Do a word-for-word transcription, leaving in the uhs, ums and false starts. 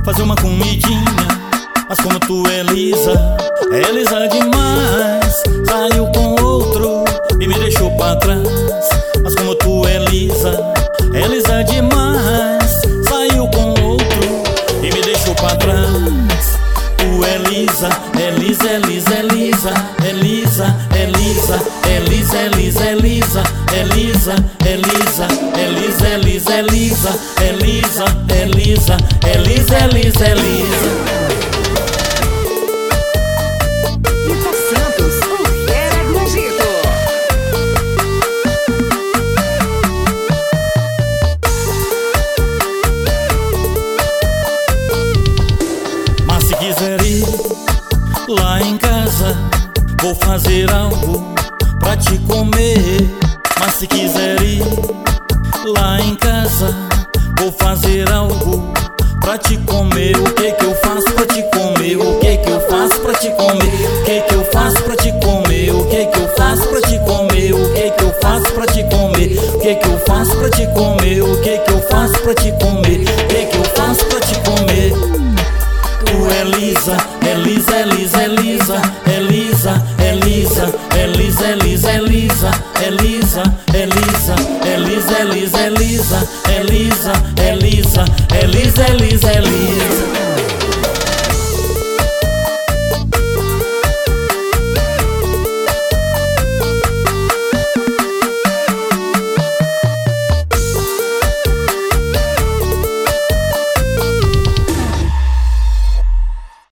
fazer uma comidinha. Mas como tu é lisa, é lisa demais. Saiu com outro e me deixou pra trás. Mas como tu é lisa, é lisa demais. Saiu com outro e me deixou pra trás. Tu é lisa, é lisa, é lisa, é lisa, é lisa, é lisa, é lisa, é lisa, é lisa, é lisa, é lisa, é lisa, é lisa, é lisa, é lisa, é lisa, é lisa, é lisa, é lisa. Se quiser ir lá em casa, vou fazer algo pra te comer. Mas se quiser ir lá em casa, vou fazer algo pra te comer. O que que eu faço pra te comer? O que que eu faço pra te comer? O que que eu faço pra te comer? O que que eu faço pra te comer? O que que eu faço pra te comer? O que que eu faço pra te comer? O que que eu faço pra te comer? O que que eu faço pra te comer? Tu é lisa, é lisa, é lisa, é lisa, é lisa, é lisa, é lisa, é lisa, é lisa, é lisa, é lisa, é lisa, é lisa, é lisa, é lisa, é lisa, é lisa, é lisa, é lisa.